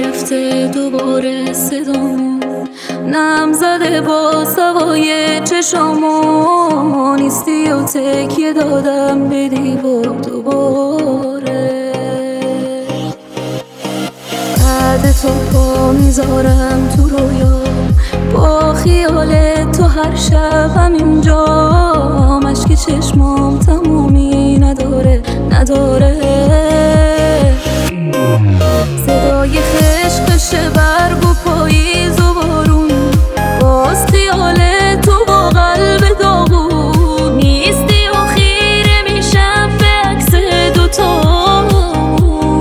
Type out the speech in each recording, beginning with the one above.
رفته دوباره صدامون، نم زده با سوای چشامو، نیستی و تکیه دادم به دیوار دوباره. بعد تو پا میذارم تو رویا، با خیال تو هر شب همینجا، مشک چشمام تمومی نداره صدای خشخش برگ و پاییز و بارون، باز خیال تو با قلب داغون، نیستی و خیره میشم به عکس دوتامون.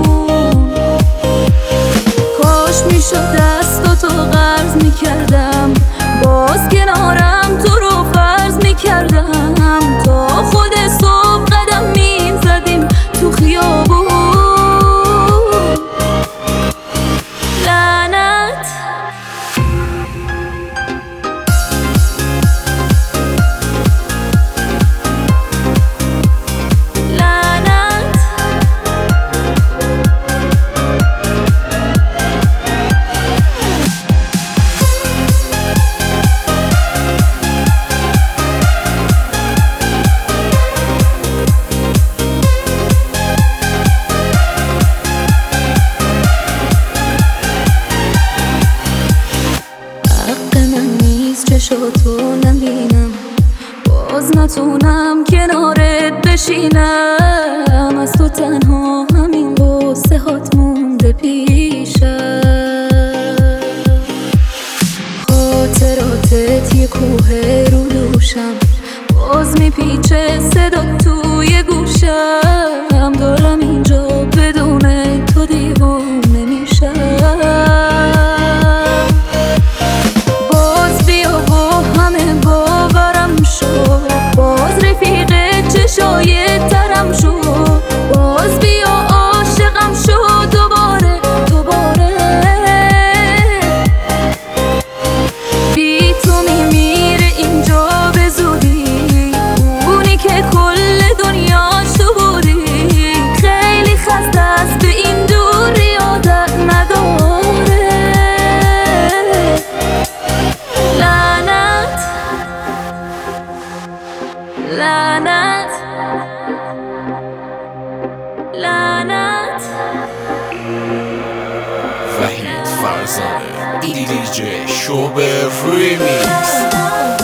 کاش میشد دستاتو قرض میکردم، باز کنارم تو رو فرض میکردم، تا خود صبح قدم میزدیم تو خیابون. لعنت لعنت چشاتو نبینم، باز نتونم کنارت بشینم، از تو تنها همین قصه هات مونده پیشم. خاطراتت یه کوه رو دوشم، باز میپیچه صدا توی گوشم، دارم اینجا بدون تو دیوونه میشم. باز رفیق چشای ترم شو، باز بیا عاشقم شو دوباره بی تو میمیره اینجا به زودی، اونی که کل دنیاش تو بودی، خیلی خسته است به این دوری عادت نداره. لعنت لعنت لعنت. وحید فرزانه DJ شوبر ریمیکس.